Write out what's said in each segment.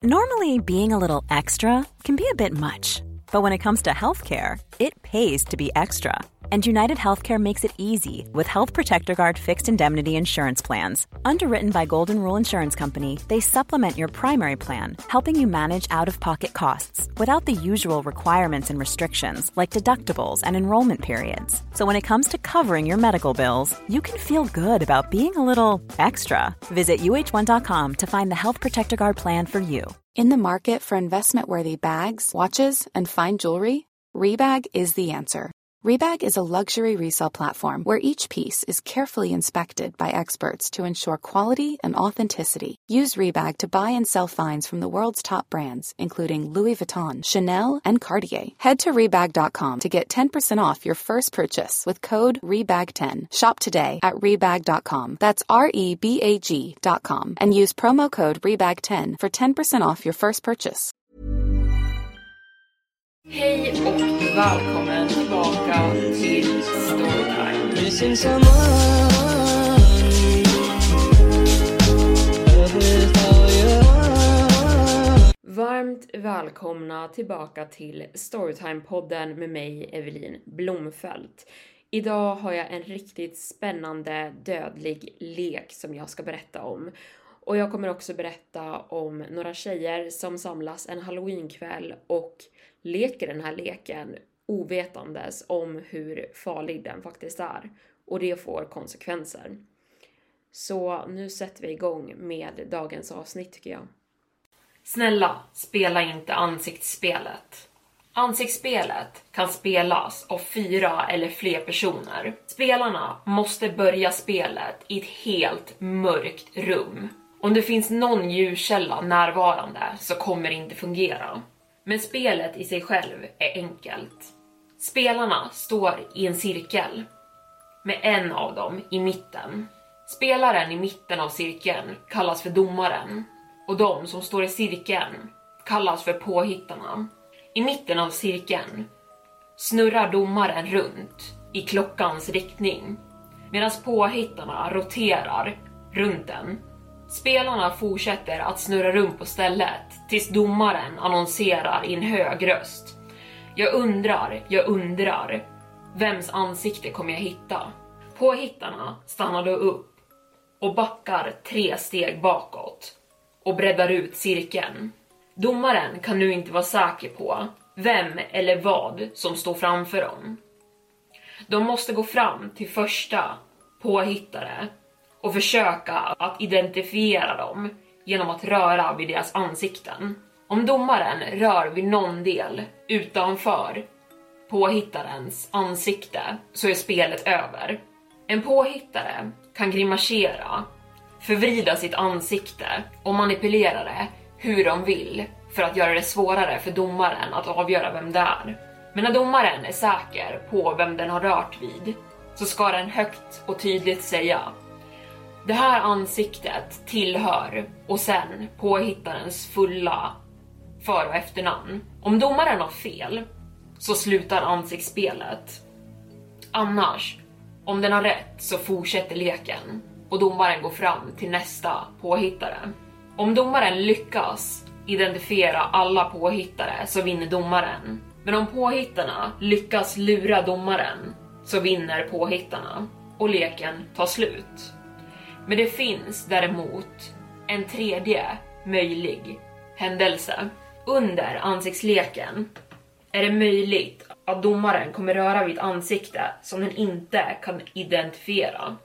Normally, being a little extra can be a bit much, but when it comes to healthcare, it pays to be extra. And United Healthcare makes it easy with Health Protector Guard fixed indemnity insurance plans. Underwritten by Golden Rule Insurance Company, they supplement your primary plan, helping you manage out-of-pocket costs without the usual requirements and restrictions like deductibles and enrollment periods. So when it comes to covering your medical bills, you can feel good about being a little extra. Visit uh1.com to find the Health Protector Guard plan for you. In the market for investment-worthy bags, watches, and fine jewelry, Rebag is the answer. Rebag is a luxury resale platform where each piece is carefully inspected by experts to ensure quality and authenticity. Use Rebag to buy and sell finds from the world's top brands, including Louis Vuitton, Chanel, and Cartier. Head to Rebag.com to get 10% off your first purchase with code REBAG10. Shop today at Rebag.com. That's REBAG.com. And use promo code REBAG10 for 10% off your first purchase. Hej och välkommen tillbaka till Storytime. Varmt välkomna tillbaka till Storytime-podden med mig, Evelin Blomfelt. Idag har jag en riktigt spännande dödlig lek som jag ska berätta om. Och jag kommer också berätta om några tjejer som samlas en Halloweenkväll och leker den här leken ovetandes om hur farlig den faktiskt är. Och det får konsekvenser. Så nu sätter vi igång med dagens avsnitt tycker jag. Snälla, spela inte ansiktsspelet. Ansiktsspelet kan spelas av 4 eller fler personer. Spelarna måste börja spelet i ett helt mörkt rum. Om det finns någon ljuskälla närvarande så kommer det inte fungera. Men spelet i sig själv är enkelt. Spelarna står i en cirkel med en av dem i mitten. Spelaren i mitten av cirkeln kallas för domaren och de som står i cirkeln kallas för påhittarna. I mitten av cirkeln snurrar domaren runt i klockans riktning medan påhittarna roterar runt den. Spelarna fortsätter att snurra runt på stället tills domaren annonserar i en hög röst. Jag undrar, vems ansikte kommer jag hitta? Påhittarna stannar då upp och backar 3 steg bakåt och breddar ut cirkeln. Domaren kan nu inte vara säker på vem eller vad som står framför dem. De måste gå fram till första påhittare och försöka att identifiera dem genom att röra vid deras ansikten. Om domaren rör vid någon del utanför påhittarens ansikte så är spelet över. En påhittare kan grimasera, förvrida sitt ansikte och manipulera det hur de vill för att göra det svårare för domaren att avgöra vem det är. Men när domaren är säker på vem den har rört vid så ska den högt och tydligt säga: det här ansiktet tillhör och sen påhittarens fulla för- och efternamn. Om domaren har fel så slutar ansiktsspelet. Annars, om den har rätt så fortsätter leken och domaren går fram till nästa påhittare. Om domaren lyckas identifiera alla påhittare så vinner domaren. Men om påhittarna lyckas lura domaren så vinner påhittarna och leken tar slut. Men det finns däremot en tredje möjlig händelse. Under ansiktsleken är det möjligt att domaren kommer röra vid ett ansikte som den inte kan identifiera.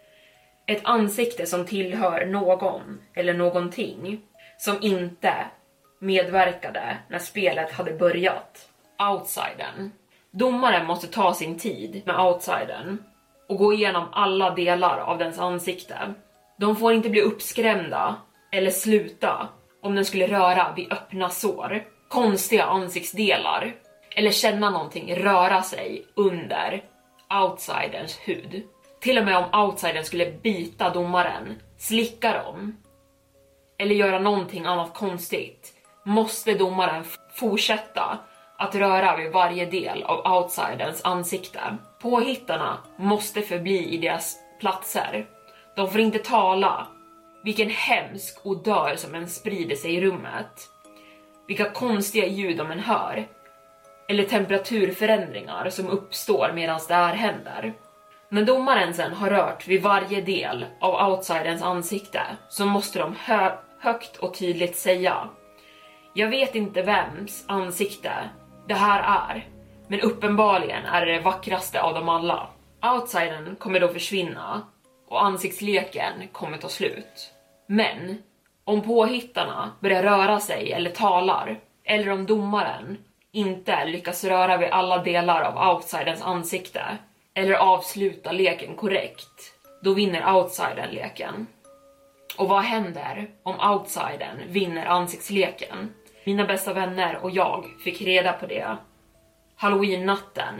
Ett ansikte som tillhör någon eller någonting som inte medverkade när spelet hade börjat. Outsidern. Domaren måste ta sin tid med outsidern och gå igenom alla delar av dens ansikte. De får inte bli uppskrämda eller sluta om den skulle röra vid öppna sår, konstiga ansiktsdelar eller känna någonting röra sig under outsiderns hud. Till och med om outsidern skulle bita domaren, slicka dem eller göra någonting annat konstigt måste domaren fortsätta att röra vid varje del av outsiderns ansikte. Påhittarna måste förbli i deras platser. De får inte tala Vilken hemsk odör som än sprider sig i rummet. Vilka konstiga ljud de än hör. Eller temperaturförändringar som uppstår medan det här händer. När domaren sen har rört vid varje del av outsiderens ansikte så måste de högt och tydligt säga: jag vet inte vems ansikte det här är, men uppenbarligen är det vackraste av dem alla. Outsidern kommer då försvinna och ansiktsleken kommer ta slut. Men om påhittarna börjar röra sig eller talar, eller om domaren inte lyckas röra vid alla delar av outsiderns ansikte eller avsluta leken korrekt, då vinner outsidern leken. Och vad händer om outsidern vinner ansiktsleken? Mina bästa vänner och jag fick reda på det Halloween-natten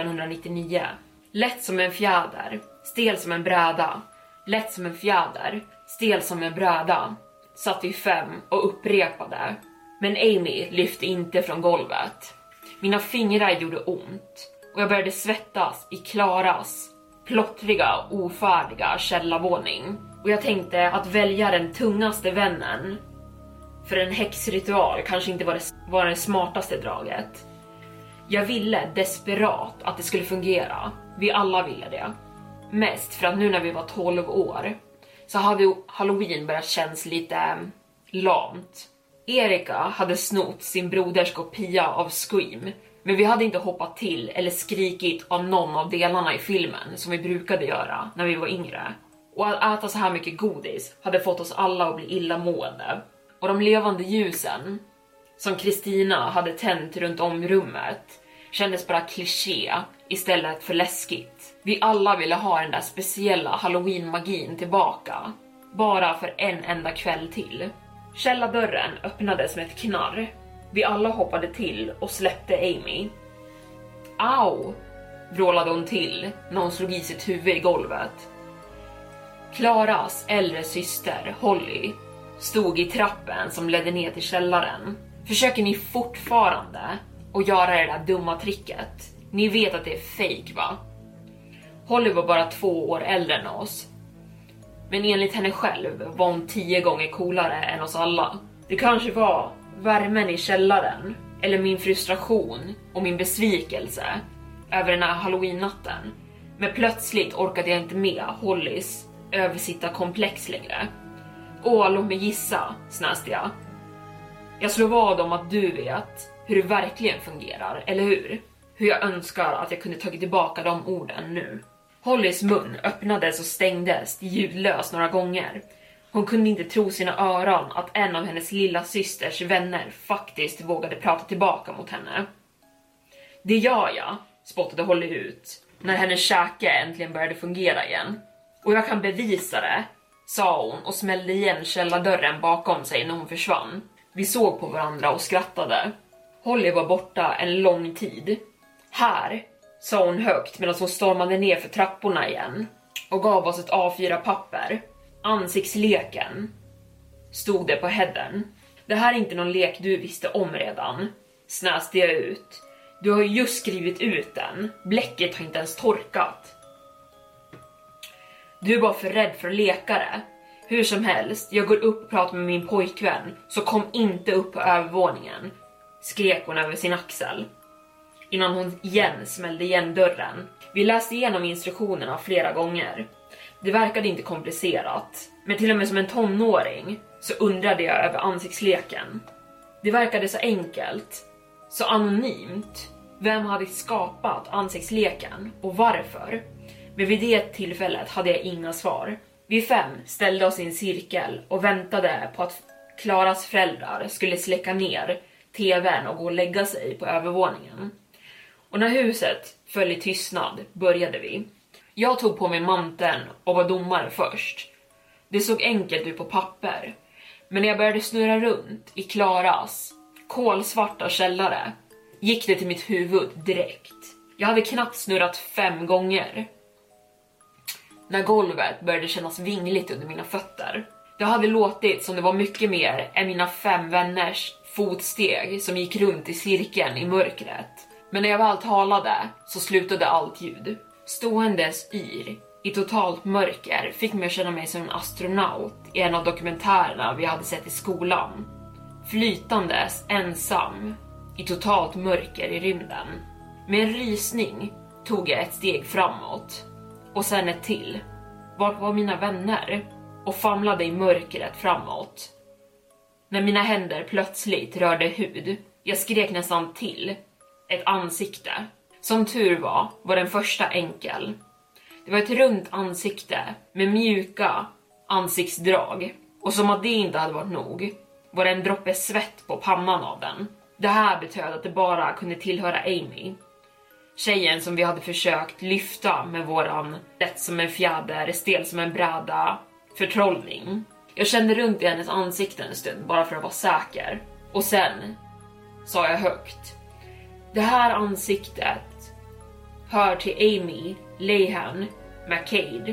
1999. Lätt som en fjäder, stel som en bräda. Lätt som en fjäder, stel som en bräda. Satt vi 5 och upprepade. Men Amy lyfte inte från golvet. Mina fingrar gjorde ont och jag började svettas i Klaras plottriga, ofärdiga källarvåning. Och jag tänkte att välja den tungaste vännen för en häxritual kanske inte var det smartaste draget. Jag ville desperat att det skulle fungera. Vi alla ville det. Mest för att nu när vi var 12 år så hade Halloween börjat kännas lite lamt. Erika hade snott sin broders kopia av Scream, men vi hade inte hoppat till eller skrikit av någon av delarna i filmen som vi brukade göra när vi var yngre. Och att äta så här mycket godis hade fått oss alla att bli illamående. Och de levande ljusen som Kristina hade tänt runt om rummet kändes bara kliché istället för läskigt. Vi alla ville ha den där speciella Halloween-magin tillbaka. Bara för en enda kväll till. Källardörren öppnades med ett knarr. Vi alla hoppade till och släppte Amy. Au! Vrålade hon till när hon slog i sitt huvud i golvet. Klaras äldre syster, Holly, stod i trappen som ledde ner till källaren. Försöker ni fortfarande att göra det där dumma tricket? Ni vet att det är fake, va? Holly var bara 2 år äldre än oss. Men enligt henne själv var hon 10 gånger coolare än oss alla. Det kanske var värmen i källaren, eller min frustration och min besvikelse över den här Halloween-natten. Men plötsligt orkade jag inte med Hollys översitta komplex längre. Låt mig gissa, snäste jag. Jag slår vad om att du vet hur det verkligen fungerar, eller hur? Hur jag önskar att jag kunde tagit tillbaka de orden nu. Hollys mun öppnades och stängdes ljudlöst några gånger. Hon kunde inte tro sina öron att en av hennes lilla systers vänner faktiskt vågade prata tillbaka mot henne. Det gör jag, spottade Holly ut, när hennes käke äntligen började fungera igen. Och jag kan bevisa det, sa hon och smällde igen källardörren bakom sig när hon försvann. Vi såg på varandra och skrattade. Holly var borta en lång tid. Här, sa hon högt medan hon stormade ner för trapporna igen och gav oss ett A4-papper. Ansiktsleken, stod det på headern. Det här är inte någon lek du visste om redan, snäste jag ut. Du har just skrivit ut den. Bläcket har inte ens torkat. Du är bara för rädd för att leka det. Hur som helst, jag går upp och pratar med min pojkvän, så kom inte upp på övervåningen, skrek hon över sin axel. Innan hon igen smällde igen dörren. Vi läste igenom instruktionerna flera gånger. Det verkade inte komplicerat, men till och med som en tonåring så undrade jag över ansiktsleken. Det verkade så enkelt, så anonymt. Vem hade skapat ansiktsleken och varför? Men vid det tillfället hade jag inga svar. Vi 5 ställde oss i en cirkel och väntade på att Klaras föräldrar skulle släcka ner tvn och gå och lägga sig på övervåningen. Och när huset föll i tystnad började vi. Jag tog på mig manteln och var domare först. Det såg enkelt ut på papper. Men när jag började snurra runt i Klaras kolsvarta källare gick det till mitt huvud direkt. Jag hade knappt snurrat 5 gånger när golvet började kännas vingligt under mina fötter. Det hade låtit som det var mycket mer än mina 5 vänners fotsteg som gick runt i cirkeln i mörkret. Men när jag väl talade så slutade allt ljud. Ståendes yr i totalt mörker fick mig att känna mig som en astronaut i en av dokumentärerna vi hade sett i skolan. Flytandes, ensam, i totalt mörker i rymden. Med en rysning tog jag ett steg framåt och sen ett till. Vart var mina vänner? Och famlade i mörkret framåt. När mina händer plötsligt rörde hud, jag skrek nästan till. Ett ansikte. Som tur var den första enkel. Det var ett runt ansikte med mjuka ansiktsdrag. Och som att det inte hade varit nog, var det en droppe svett på pannan av den. Det här betöd att det bara kunde tillhöra Amy. Tjejen som vi hade försökt lyfta med våran lätt som en fjäder, stel som en bräda förtrollning. Jag kände runt i hennes ansikte en stund bara för att vara säker. Och sen sa jag högt: det här ansiktet hör till Amy Leyhan McCade.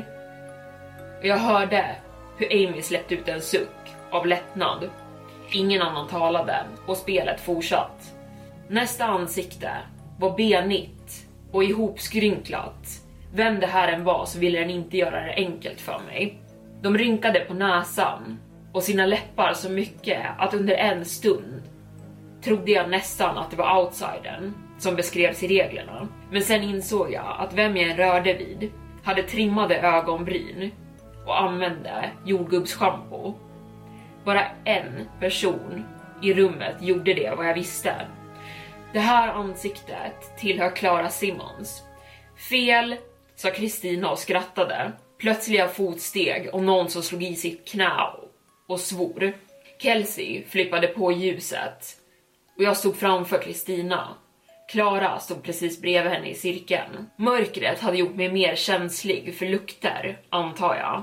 Jag hörde hur Amy släppte ut en suck av lättnad. Ingen annan talade och spelet fortsatt. Nästa ansikte var benigt och ihopskrynklat. Vem det här än var så ville den inte göra det enkelt för mig. De rynkade på näsan och sina läppar så mycket att under en stund trodde jag nästan att det var outsidern som beskrevs i reglerna. Men sen insåg jag att vem jag än rörde vid hade trimmade ögonbryn och använde jordgubbsschampo. Bara en person i rummet gjorde det, vad jag visste. Det här ansiktet tillhör Clara Simmons. Fel, sa Kristina och skrattade. Plötsliga fotsteg och någon som slog i sitt knä och svor. Kelsey flippade på ljuset och jag stod framför Kristina. Clara stod precis bredvid henne i cirkeln. Mörkret hade gjort mig mer känslig för lukter, antar jag.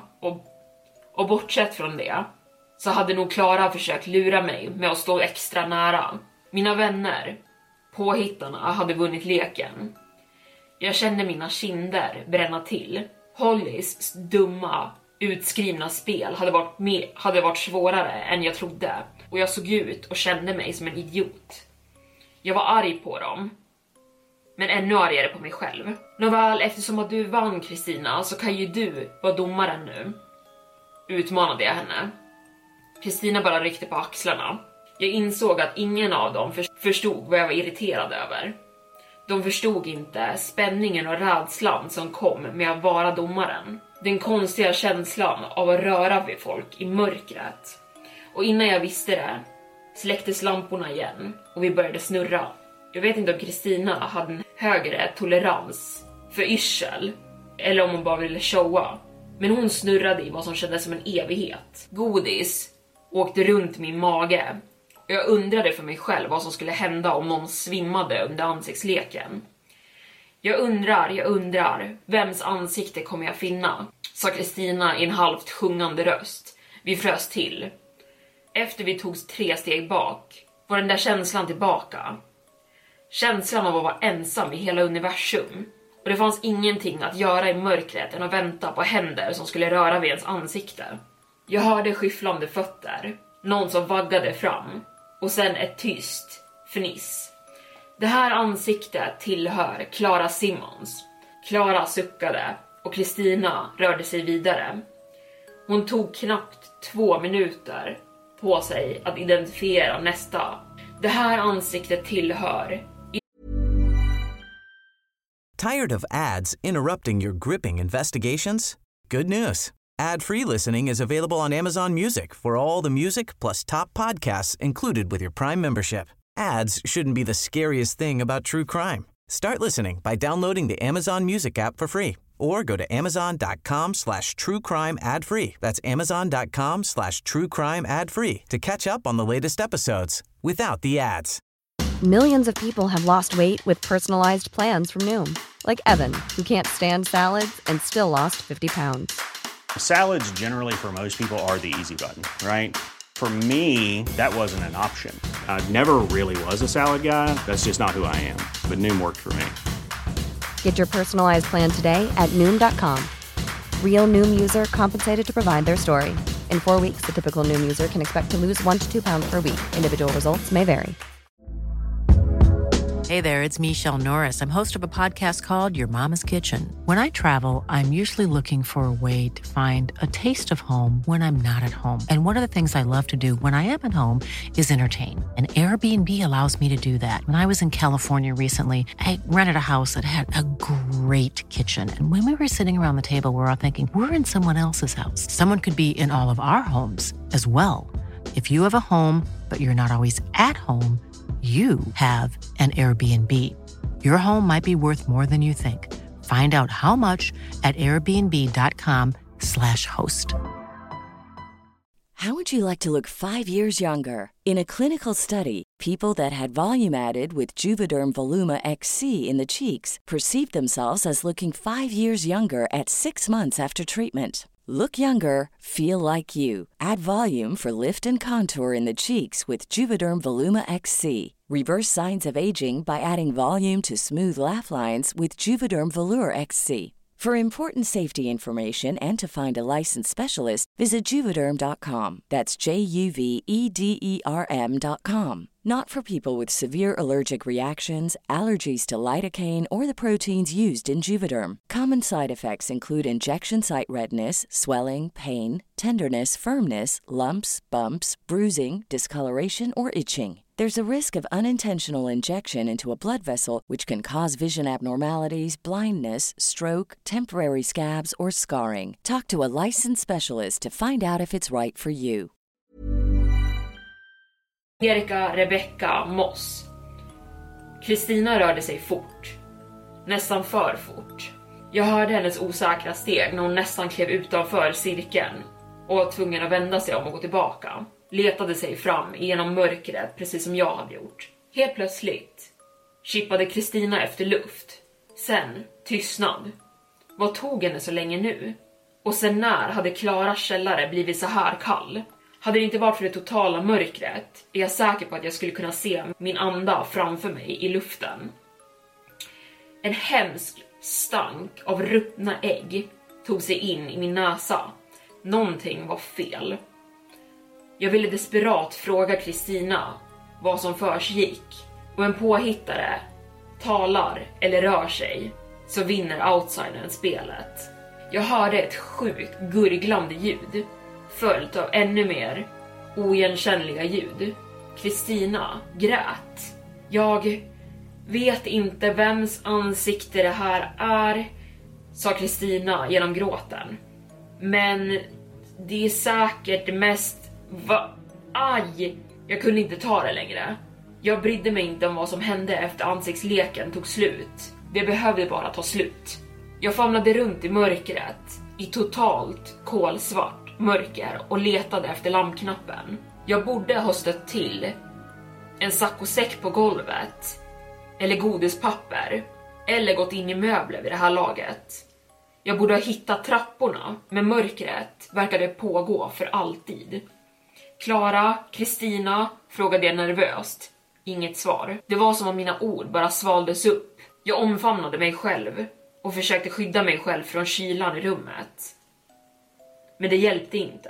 Och bortsett från det så hade nog Clara försökt lura mig med att stå extra nära. Mina vänner, påhittarna, hade vunnit leken. Jag kände mina kinder bränna till. Hollys dumma, utskrivna spel hade varit svårare än jag trodde. Och jag såg ut och kände mig som en idiot. Jag var arg på dem. Men ännu argare på mig själv. Nåväl, eftersom att du vann, Kristina, så kan ju du vara domaren nu. Utmanade jag henne. Kristina bara ryckte på axlarna. Jag insåg att ingen av dem förstod vad jag var irriterad över. De förstod inte spänningen och rädslan som kom med att vara domaren. Den konstiga känslan av att röra vid folk i mörkret. Och innan jag visste det släcktes lamporna igen och vi började snurra. Jag vet inte om Kristina hade en högre tolerans för yrsel eller om hon bara ville showa. Men hon snurrade i vad som kändes som en evighet. Godis åkte runt min mage. Jag undrade för mig själv vad som skulle hända om någon svimmade under ansiktsleken. Jag undrar, vems ansikte kommer jag finna? Sa Kristina i en halvt sjungande röst. Vi frös till. Efter vi tog 3 steg bak var den där känslan tillbaka. Känslan av att vara ensam i hela universum. Och det fanns ingenting att göra i mörkret än att vänta på händer som skulle röra vid ens ansikte. Jag hörde skyfflande fötter. Någon som vaggade fram. Och sen ett tyst fniss. Det här ansiktet tillhör Clara Simmons. Clara suckade och Kristina rörde sig vidare. Hon tog knappt 2 minuter på sig att identifiera nästa. Det här ansiktet tillhör... Tired of ads interrupting your gripping investigations? Good news. Ad-free listening is available on Amazon Music for all the music plus top podcasts included with your Prime membership. Ads shouldn't be the scariest thing about true crime. Start listening by downloading the Amazon Music app for free or go to amazon.com/truecrime ad-free. That's amazon.com/truecrime ad-free to catch up on the latest episodes without the ads. Millions of people have lost weight with personalized plans from Noom. Like Evan, who can't stand salads and still lost 50 pounds. Salads generally for most people are the easy button, right? For me, that wasn't an option. I never really was a salad guy. That's just not who I am. But Noom worked for me. Get your personalized plan today at Noom.com. Real Noom user compensated to provide their story. In 4 weeks, the typical Noom user can expect to lose 1 to 2 pounds per week. Individual results may vary. Hey there, it's Michelle Norris. I'm host of a podcast called Your Mama's Kitchen. When I travel, I'm usually looking for a way to find a taste of home when I'm not at home. And one of the things I love to do when I am at home is entertain. And Airbnb allows me to do that. When I was in California recently, I rented a house that had a great kitchen. And when we were sitting around the table, we were all thinking, we're in someone else's house. Someone could be in all of our homes as well. If you have a home, but you're not always at home, you have an Airbnb. Your home might be worth more than you think. Find out how much at airbnb.com/host. How would you like to look 5 years younger? In a clinical study, people that had volume added with Juvederm Voluma XC in the cheeks perceived themselves as looking 5 years younger at 6 months after treatment. Look younger, feel like you. Add volume for lift and contour in the cheeks with Juvederm Voluma XC. Reverse signs of aging by adding volume to smooth laugh lines with Juvederm Volure XC. For important safety information and to find a licensed specialist, visit Juvederm.com. That's JUVEDERM.com. Not for people with severe allergic reactions, allergies to lidocaine, or the proteins used in Juvederm. Common side effects include injection site redness, swelling, pain, tenderness, firmness, lumps, bumps, bruising, discoloration, or itching. There's a risk of unintentional injection into a blood vessel, which can cause vision abnormalities, blindness, stroke, temporary scabs, or scarring. Talk to a licensed specialist to find out if it's right for you. Erika Rebecca Moss. Kristina rörde sig fort. Nästan för fort. Jag hörde hennes osäkra steg när hon nästan klev utanför cirkeln och var tvungen att vända sig om och gå tillbaka. Letade sig fram genom mörkret precis som jag hade gjort. Helt plötsligt kippade Kristina efter luft. Sen tystnad. Vad tog henne så länge nu? Och sen när hade Klaras källare blivit så här kall? Hade det inte varit för det totala mörkret är jag säker på att jag skulle kunna se min anda framför mig i luften. En hemsk stank av ruttna ägg tog sig in i min näsa. Någonting var fel. Jag ville desperat fråga Kristina vad som försiggick. Och en påhittare talar eller rör sig så vinner outsidern spelet. Jag hörde ett sjukt gurglande ljud följt av ännu mer oigenkännliga ljud. Kristina grät. Jag vet inte vems ansikte det här är, sa Kristina genom gråten. Men det är säkert mest... Aj! Jag kunde inte ta det längre. Jag brydde mig inte om vad som hände efter ansiktsleken tog slut. Det behövde bara ta slut. Jag famlade runt i mörkret, i totalt kolsvart mörker och letade efter lampknappen. Jag borde ha stött till en saccosäck på golvet, eller godispapper, eller gått in i möbler vid det här laget. Jag borde ha hittat trapporna, men mörkret verkade pågå för alltid. Klara, Kristina, frågade jag nervöst. Inget svar. Det var som om mina ord bara svaldes upp. Jag omfamnade mig själv och försökte skydda mig själv från kylan i rummet. Men det hjälpte inte.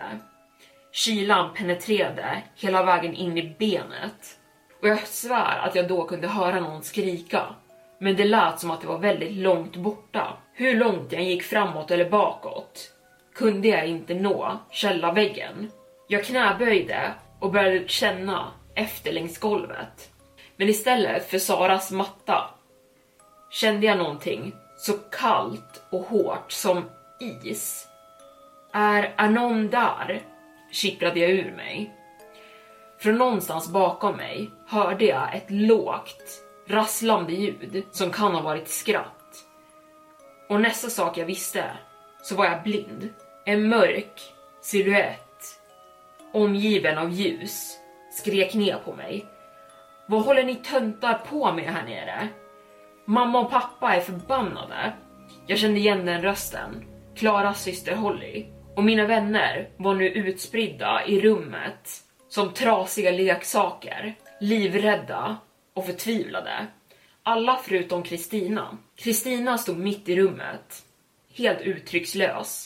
Kylan penetrerade hela vägen in i benet. Och jag svär att jag då kunde höra någon skrika. Men det lät som att det var väldigt långt borta. Hur långt jag gick framåt eller bakåt kunde jag inte nå källarväggen. Jag knäböjde och började känna efter längs golvet. Men istället för Saras matta kände jag någonting så kallt och hårt som is. Är någon där? Kipprade jag ur mig. Från någonstans bakom mig hörde jag ett lågt, rasslande ljud som kan ha varit skratt. Och nästa sak jag visste så var jag blind. En mörk silhuett, omgiven av ljus, skrek ner på mig. Vad håller ni töntar på med här nere? Mamma och pappa är förbannade. Jag kände igen den rösten. Klaras syster Holly. Och mina vänner var nu utspridda i rummet som trasiga leksaker, livrädda och förtvivlade. Alla förutom Kristina. Kristina stod mitt i rummet, helt uttryckslös.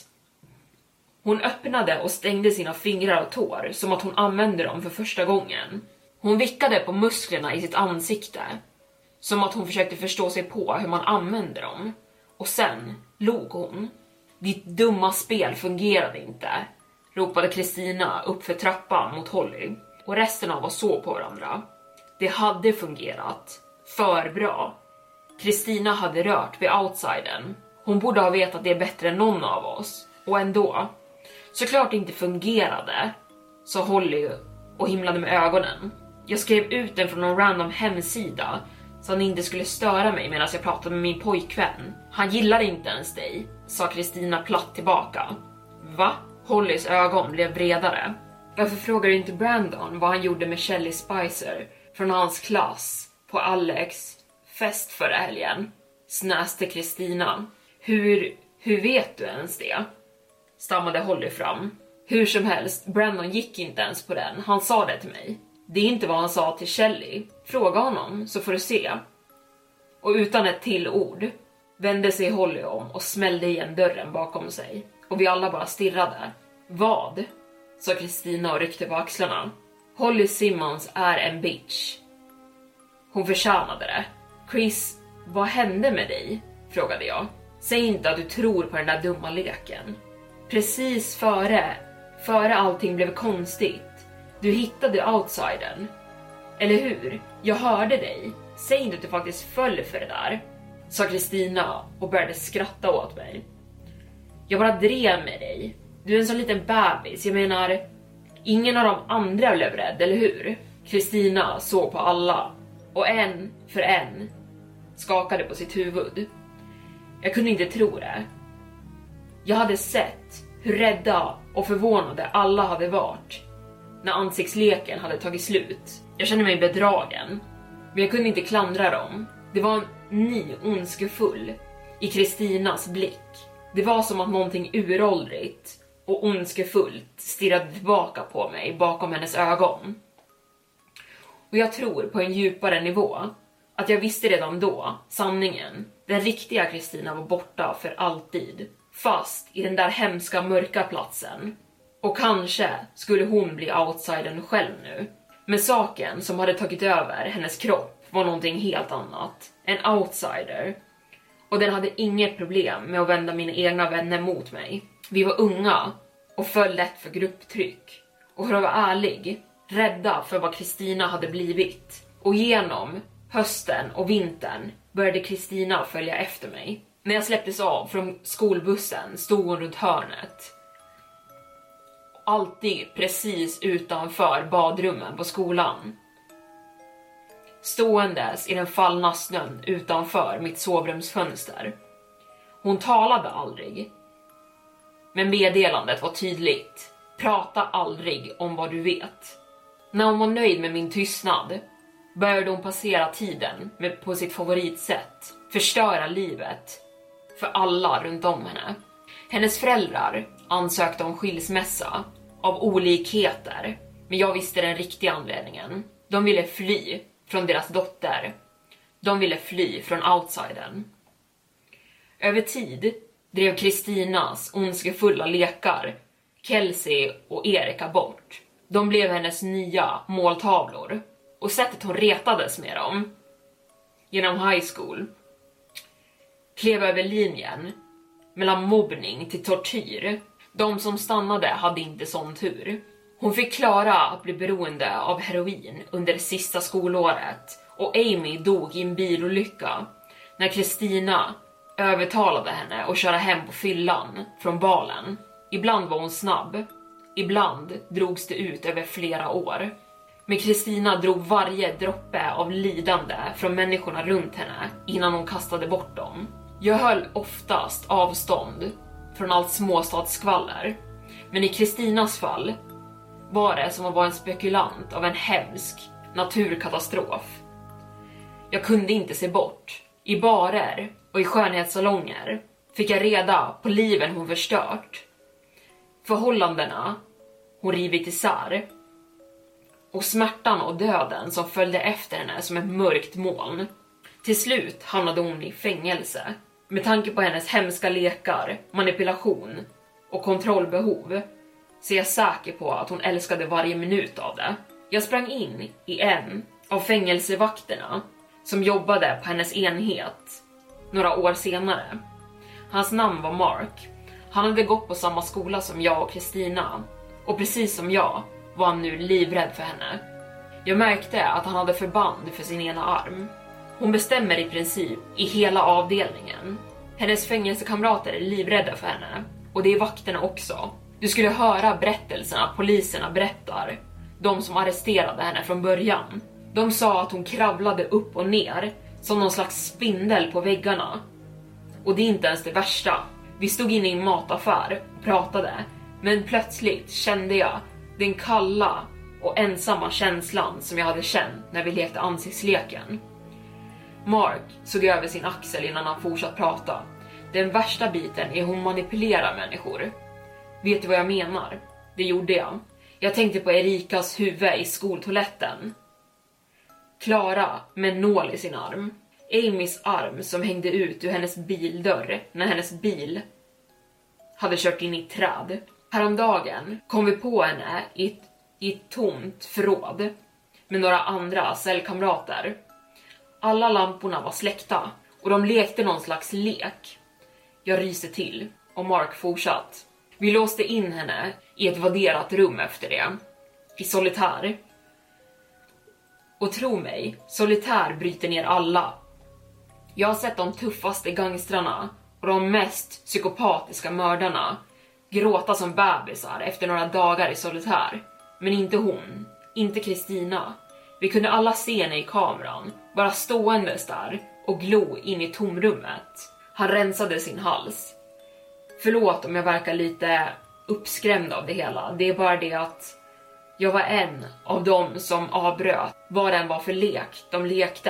Hon öppnade och stängde sina fingrar och tår som att hon använde dem för första gången. Hon vickade på musklerna i sitt ansikte. som att hon försökte förstå sig på hur man använde dem. Och sen log hon. Ditt dumma spel fungerade inte, ropade Kristina upp för trappan mot Holly. Och resten av oss såg på varandra. Det hade fungerat. För bra. Kristina hade rört vid outsidern. Hon borde ha vetat det bättre än någon av oss. Och ändå. Såklart det inte fungerade, sa Holly och himlade med ögonen. Jag skrev ut den från någon random hemsida så han inte skulle störa mig medan jag pratade med min pojkvän. Han gillar inte ens dig, sa Kristina platt tillbaka. Va? Hollys ögon blev bredare. Varför frågar du inte Brandon vad han gjorde med Shelly Spicer från hans klass på Alex fest förra helgen? Snäste Kristina. Hur vet du ens det? Stammade Holly fram. Hur som helst, Brandon gick inte ens på den. Han sa det till mig. Det är inte vad han sa till Shelly. Fråga honom så får du se. Och utan ett till ord vände sig Holly om och smällde igen dörren bakom sig. Och vi alla bara stirrade. Vad? Sa Kristina och ryckte på axlarna. Holly Simmons är en bitch. Hon förtjänade det. Chris, vad hände med dig? Frågade jag. Säg inte att du tror på den där dumma leken. Precis före allting blev konstigt. Du hittade outsidern. Eller hur? Jag hörde dig. Säg inte att du faktiskt föll för det där, sa Kristina och började skratta åt mig. Jag bara drev med dig. Du är en sån liten bebis. Jag menar, ingen av de andra blev rädd, eller hur? Kristina såg på alla och en för en skakade på sitt huvud. Jag kunde inte tro det. Jag hade sett hur rädda och förvånade alla hade varit när ansiktsleken hade tagit slut. Jag kände mig bedragen, men jag kunde inte klandra dem. Det var en ny ondskefull i Kristinas blick. Det var som att någonting uråldrigt och ondskefullt stirrade tillbaka på mig bakom hennes ögon. Och jag tror på en djupare nivå att jag visste redan då sanningen. Den riktiga Kristina var borta för alltid, fast i den där hemska mörka platsen. Och kanske skulle hon bli outsidern själv nu. Men saken som hade tagit över hennes kropp var någonting helt annat. En outsider. Och den hade inget problem med att vända mina egna vänner mot mig. Vi var unga och föll lätt för grupptryck. Och för att vara ärlig, rädda för vad Kristina hade blivit. Och genom hösten och vintern började Kristina följa efter mig. När jag släpptes av från skolbussen stod hon runt hörnet. Alltid precis utanför badrummen på skolan. Ståendes i den fallna snön utanför mitt sovrumsfönster. Hon talade aldrig. Men meddelandet var tydligt. Prata aldrig om vad du vet. När hon var nöjd med min tystnad började hon passera tiden på sitt favoritsätt. Förstöra livet för alla runt om henne. Hennes föräldrar ansökte om skilsmässa av olikheter. Men jag visste den riktiga anledningen. De ville fly från deras dotter. De ville fly från outsidern. Över tid drev Kristinas ondskefulla lekar Kelsey och Erika bort. De blev hennes nya måltavlor. Och sättet hon retades med dem genom high school klev över linjen mellan mobbning till tortyr. De som stannade hade inte sån tur. Hon fick klara att bli beroende av heroin under det sista skolåret. Och Amy dog i en bilolycka när Kristina övertalade henne att köra hem på fyllan från balen. Ibland var hon snabb. Ibland drogs det ut över flera år. Men Kristina drog varje droppe av lidande från människorna runt henne innan hon kastade bort dem. Jag höll oftast avstånd från allt småstadsskvaller. Men i Kristinas fall var det som att vara en spekulant av en hemsk naturkatastrof. Jag kunde inte se bort. I barer och i skönhetssalonger fick jag reda på liven hon förstört. Förhållandena hon rivit isär. Och smärtan och döden som följde efter henne som ett mörkt moln. Till slut hamnade hon i fängelse. Med tanke på hennes hemska lekar, manipulation och kontrollbehov så är jag säker på att hon älskade varje minut av det. Jag sprang in i en av fängelsevakterna som jobbade på hennes enhet några år senare. Hans namn var Mark. Han hade gått på samma skola som jag och Kristina, och precis som jag var han nu livrädd för henne. Jag märkte att han hade förband för sin ena arm. Hon bestämmer i princip i hela avdelningen. Hennes fängelsekamrater är livrädda för henne, och det är vakterna också. Du skulle höra berättelserna poliserna berättar, de som arresterade henne från början. De sa att hon kravlade upp och ner som någon slags spindel på väggarna. Och det är inte ens det värsta. Vi stod inne i en mataffär och pratade, men plötsligt kände jag den kalla och ensamma känslan som jag hade känt när vi lekte ansiktsleken. Mark såg över sin axel innan han fortsatte prata. Den värsta biten är hon manipulerar människor. Vet du vad jag menar? Det gjorde jag. Jag tänkte på Erikas huvud i skoltoaletten. Clara med en nål i sin arm. Amys arm som hängde ut ur hennes bildörr när hennes bil hade kört in i ett träd. Häromdagen kom vi på henne i ett tomt förråd med några andra cellkamrater. Alla lamporna var släckta och de lekte någon slags lek. Jag ryste till och Mark fortsatt. Vi låste in henne i ett vadderat rum efter det, i solitär. Och tro mig, solitär bryter ner alla. Jag har sett de tuffaste gangstrarna och de mest psykopatiska mördarna gråta som bebisar efter några dagar i solitär. Men inte hon, inte Kristina. Vi kunde alla se henne i kameran, bara ståendes där och glo in i tomrummet. Han rensade sin hals. Förlåt om jag verkar lite uppskrämd av det hela. Det är bara det att jag var en av dem som avbröt vad den var för lek de lekte.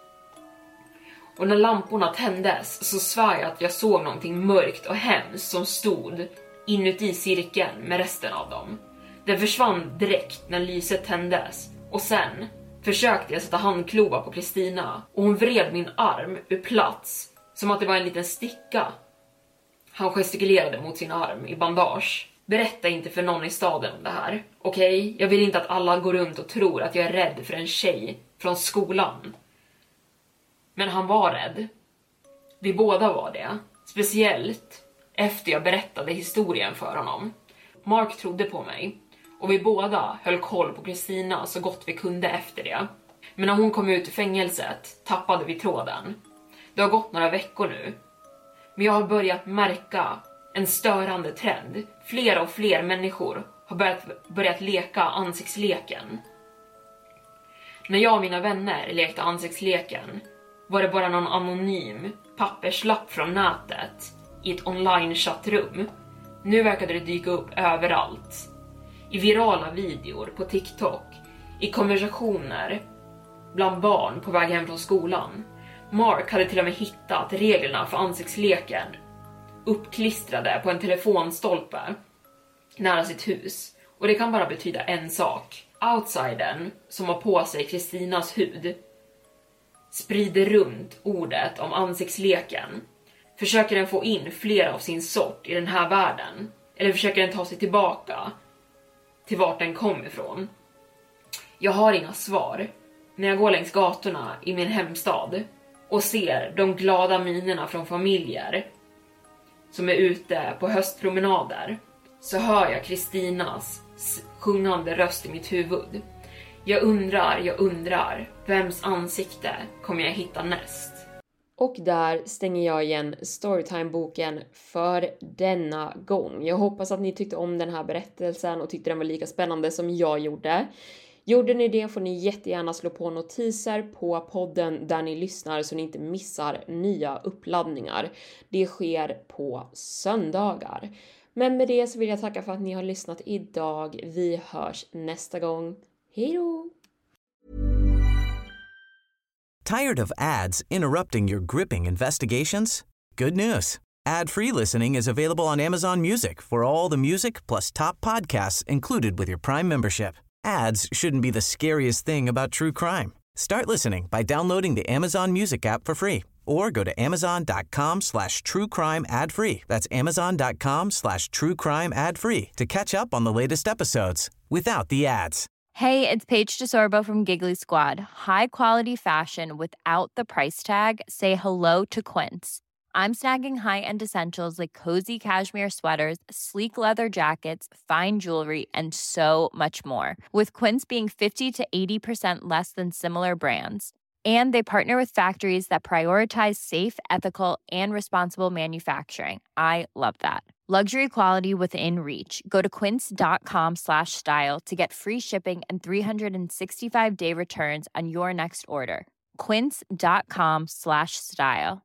Och när lamporna tändes så svär jag att jag såg någonting mörkt och hemskt som stod inuti cirkeln med resten av dem. Den försvann direkt när lyset tändes och sen försökte jag sätta handklovar på Kristina och hon vred min arm ur plats som att det var en liten sticka. Han gestikulerade mot sin arm i bandage. Berätta inte för någon i staden om det här. Okej? Jag vill inte att alla går runt och tror att jag är rädd för en tjej från skolan. Men han var rädd. Vi båda var det. Speciellt efter jag berättade historien för honom. Mark trodde på mig. Och vi båda höll koll på Kristina så gott vi kunde efter det. Men när hon kom ut ur fängelset tappade vi tråden. Det har gått några veckor nu. Men jag har börjat märka en störande trend. Fler och fler människor har börjat leka ansiktsleken. När jag och mina vänner lekte ansiktsleken var det bara någon anonym papperslapp från nätet i ett online-chattrum. Nu verkade det dyka upp överallt. I virala videor på TikTok, i konversationer bland barn på väg hem från skolan. Mark hade till och med hittat reglerna för ansiktsleken uppklistrade på en telefonstolpe nära sitt hus. Och det kan bara betyda en sak. Outsidern som har på sig Kristinas hud sprider runt ordet om ansiktsleken. Försöker den få in fler av sin sort i den här världen? Eller försöker den ta sig tillbaka till vart den kom ifrån? Jag har inga svar när jag går längs gatorna i min hemstad och ser de glada minerna från familjer som är ute på höstpromenader. Så hör jag Kristinas sjungande röst i mitt huvud. Jag undrar, vems ansikte kommer jag hitta näst? Och där stänger jag igen Storytime-boken för denna gång. Jag hoppas att ni tyckte om den här berättelsen och tyckte den var lika spännande som jag gjorde. Gjorde ni det får ni jättegärna slå på notiser på podden där ni lyssnar så ni inte missar nya uppladdningar. Det sker på söndagar. Men med det så vill jag tacka för att ni har lyssnat idag. Vi hörs nästa gång. Hej då! Tired of ads interrupting your gripping investigations? Good news. Ad-free listening is available on Amazon Music for all the music plus top podcasts included with your Prime membership. Ads shouldn't be the scariest thing about true crime. Start listening by downloading the Amazon Music app for free or go to amazon.com/truecrime ad-free. That's amazon.com/truecrime ad-free to catch up on the latest episodes without the ads. Hey, it's Paige DeSorbo from Giggly Squad. High quality fashion without the price tag. Say hello to Quince. I'm snagging high-end essentials like cozy cashmere sweaters, sleek leather jackets, fine jewelry, and so much more. With Quince being 50 to 80% less than similar brands. And they partner with factories that prioritize safe, ethical, and responsible manufacturing. I love that. Luxury quality within reach. Go to quince.com/style to get free shipping and 365-day returns on your next order. Quince.com/style.